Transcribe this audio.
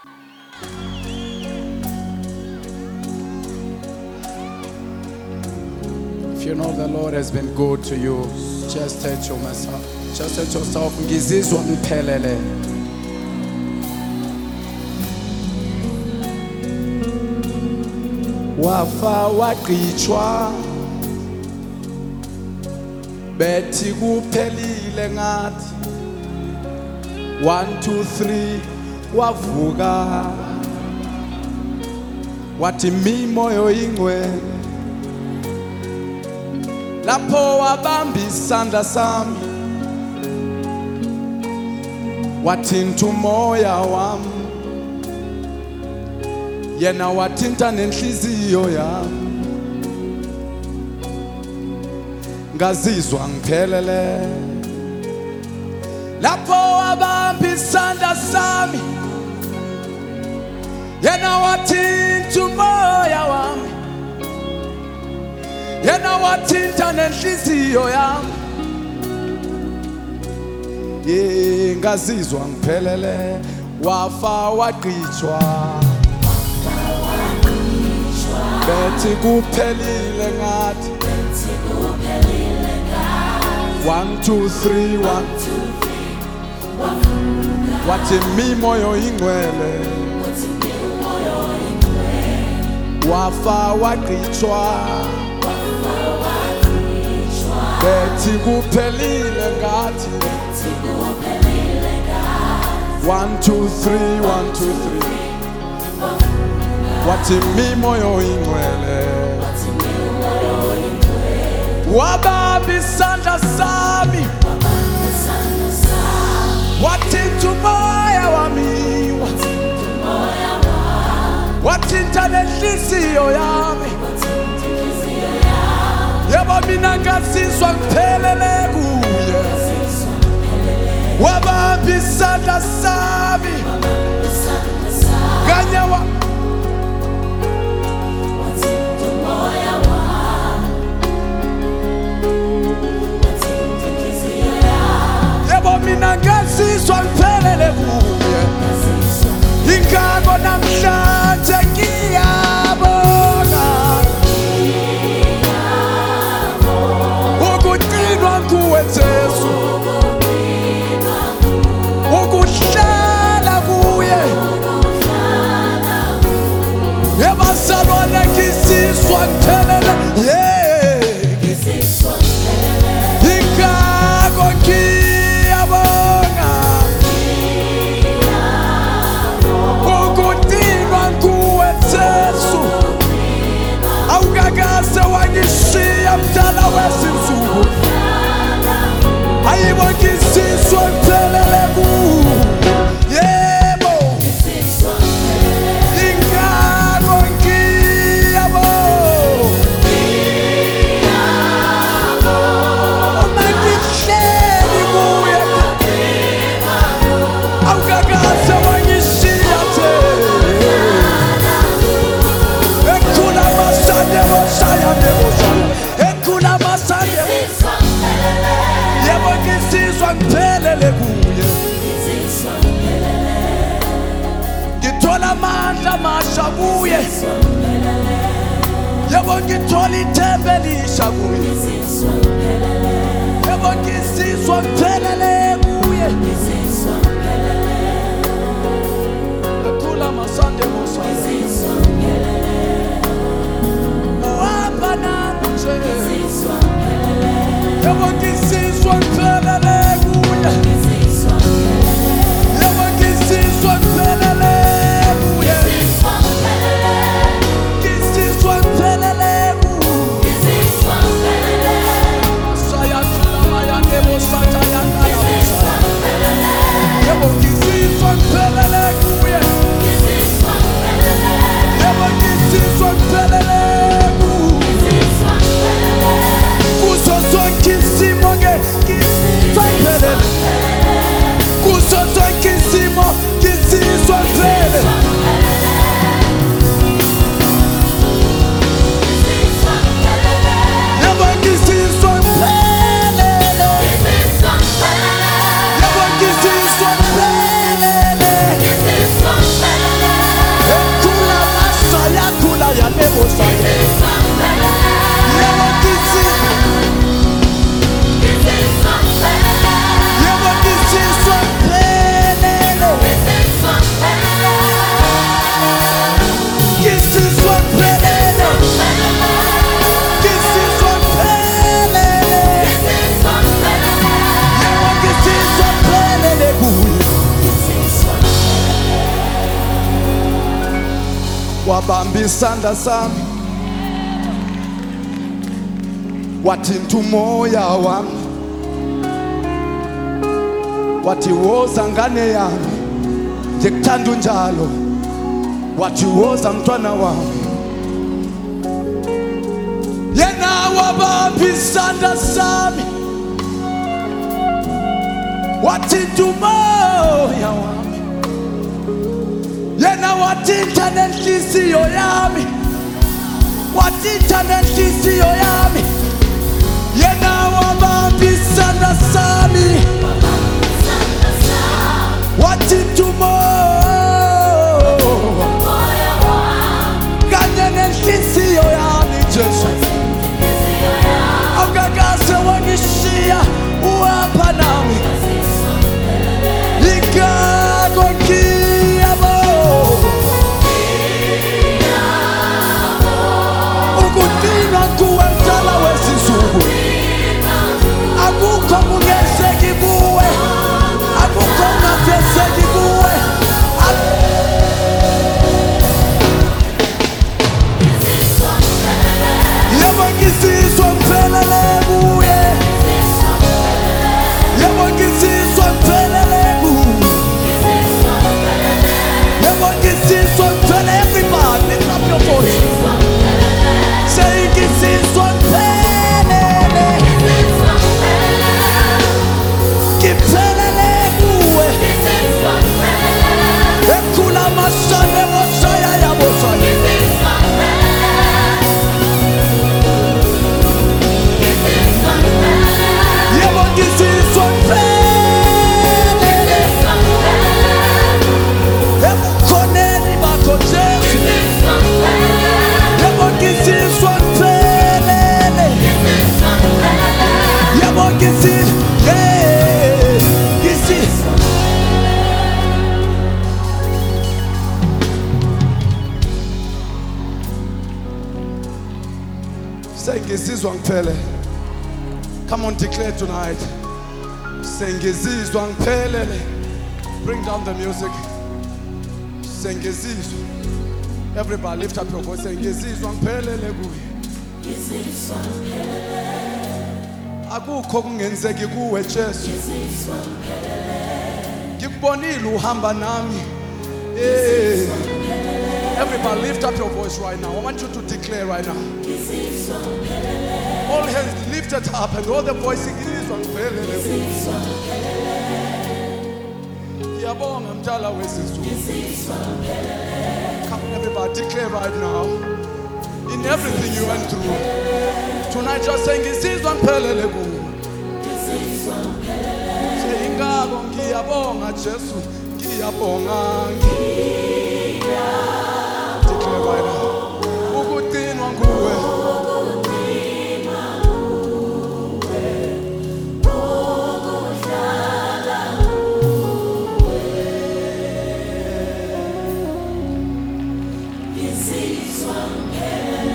If you know the Lord has been good to you, just tell yourself, ngizizwa ngiphelele. Wafa waqitshwa bethi kuphelile ngathi 1 2 3 wavuka wathi mimoyo ingcwele lapho wabamba isandla sami wathinta umoya wami yena wathinta nenhliziyo yami ngazizwa ngiphelele lapho wabamba isandla sami yena wathinta umoya wami yena wathinta nenhliziyo yami ngazizwa ngiphelele wafa waqitshwa bethi kuphelile ngathi 1 2 3 wathi mimoyo ingcwele wafa waqitshwa bethi kuphelile ngathi 1 2 3 1 2 3 wathi mimoyo ingcwele wabamba isandla sami wathinta umoya wami wathinta nenhliziyo yami yebo mina ngazizwa ngiphelele kuye wabamba isandla sami kanye mina ngazizwa ngiphelele kuye ingakho namhlanje ngiyabonga ukuqinwa kuwe Jesu ukuhlala kuye yebasabona ngizizwa ngiphelele ingakho wangishiya mdala wezinsuku ayibo ngizizwa ngiphelele kuye yebo ingakho ngiyabo uma ngihleli kuye awukakaze wangishiya ekhula masande boshaya ekhula masande yebo ngizizwa ngiphelele kuye ngithola amandla amasha kuye yebo ngithola ithemba elisha kuye yebo ngizizwa ngiphelele kuye ekhula masande boshaya yebo ngizizwa ngiphelele kuye yebo ngizizwa ngiphelele kuye ngizizwa ngiphelele kuye sayatula mayande bosata yakala wabamba isandla sami wathinta umoya wami wathi woza ngane yami ngikuthanda unjalo wathi woza mntwana wami yena wabamba isandla sami wathinta umoya wami yena wathinta nenhliziyo yami wathinta nenhliziyo yami yena wabamba isandla sami wathinta umoya kanye nenhliziyo yami Jesu awukakaze wangishiya uhamba nami ikako ngiyabo ukuqina kuwe mdala wesizulu akukho kungenzeki kuwe akukho kungenzeki kuwe yebo ngizizwa ngiphelele kuye yebo ngizizwa ngiphelele kuye yebo ngizizwa ngiphelele everybody lift up your voice say ngizizwa ngiphelele ngiphelele kuwe ekhula masane moshaya yaboshaya yebo ngizizwa ngiphelele ebukhoneni bakho Jesu yebo ngizizwa ngiphelele yebo ngizizwa say ngizizwa ngiphelele. Come on, declare tonight. Say ngizizwa ngiphelele. Bring down the music. Say ngizizwa. Everybody lift up your voice. Say ngizizwa ngiphelele kuye. Ngizizwa ngiphelele. Akukho kungenzeki kuwe Jesu. Ngizizwa ngiphelele. Ngikubonile uhamba nami. Everybody lift up your voice right now. I want you to declare right now. All hands lifted up and all the voices ngizizwa ngiphelele. Ngiyabonga mdala wesizulu. Come on everybody declare right now. In everything you went through. Tonight just saying ngizizwa ngiphelele kuwe. Say ingako ngiyabonga Jesu. Ngiyabonga. Declare right now. Ukuqinwa nguwe. Ngizizwa ngiphelele.